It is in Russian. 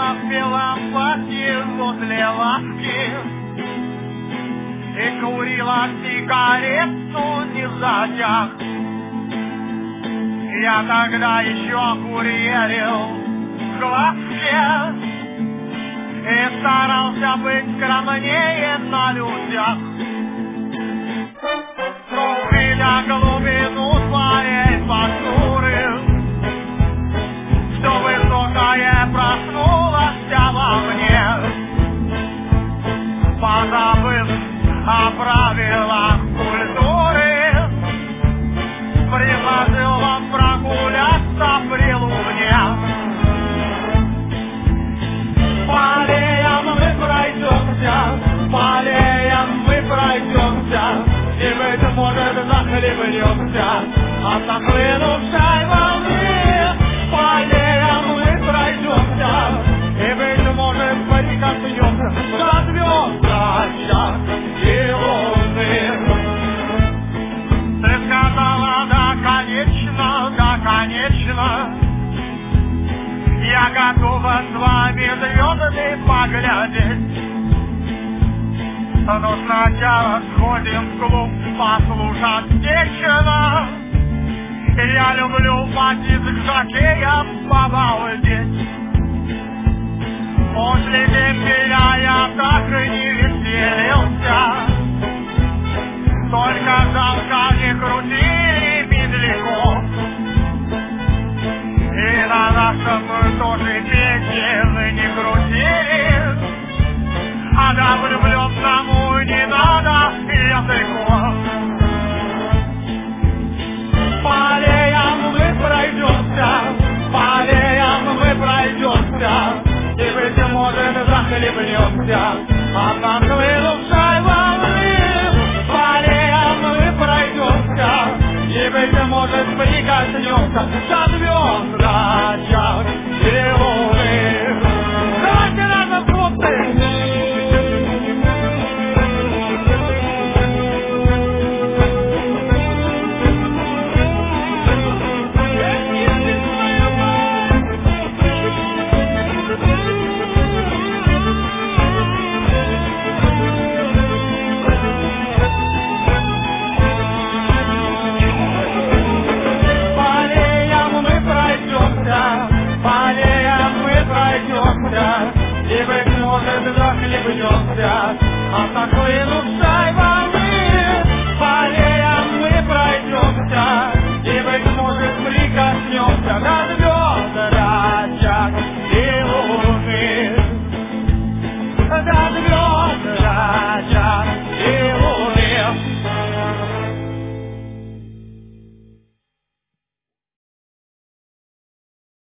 я в белом платье возле лавки и курила сигарету не затяг. Я тогда еще курьерил в глазке и старался быть скромнее на людях. Увидя глубину своей фактуры, все высокое проснулось во мне, позабыв о правилах культуры, предложил вам прогуляться при луне. По аллеям мы пройдемся, по аллеям мы пройдемся, и, быть может, захлебнемся от нахлынувшей волны. По аллеям мы пройдемся, и, быть может, прикоснемся до звезд и луны. Ты сказала, да, конечно, я готова с вами звезды поглядеть. Но сначала сходим в клуб послушать Дечина. Я люблю пойти с жокеем побалдеть. После дембеля я так и не веселился, только жалко не крутили медляков. И на нашем тоже песен не крутили, а да влюбленному не надо языков. По аллеям мы пройдемся, по аллеям мы пройдемся, и, быть может, захлебнемся от нахлынувшей волны. По аллеям мы пройдемся, и, быть может, прикоснемся до звезд и луны. Давайте разом, хлопцы! И, быть может, захлебнемся от нахлынувшей волны. По аллеям мы пройдемся, и, быть может, прикоснемся до звезд и луны. До звезд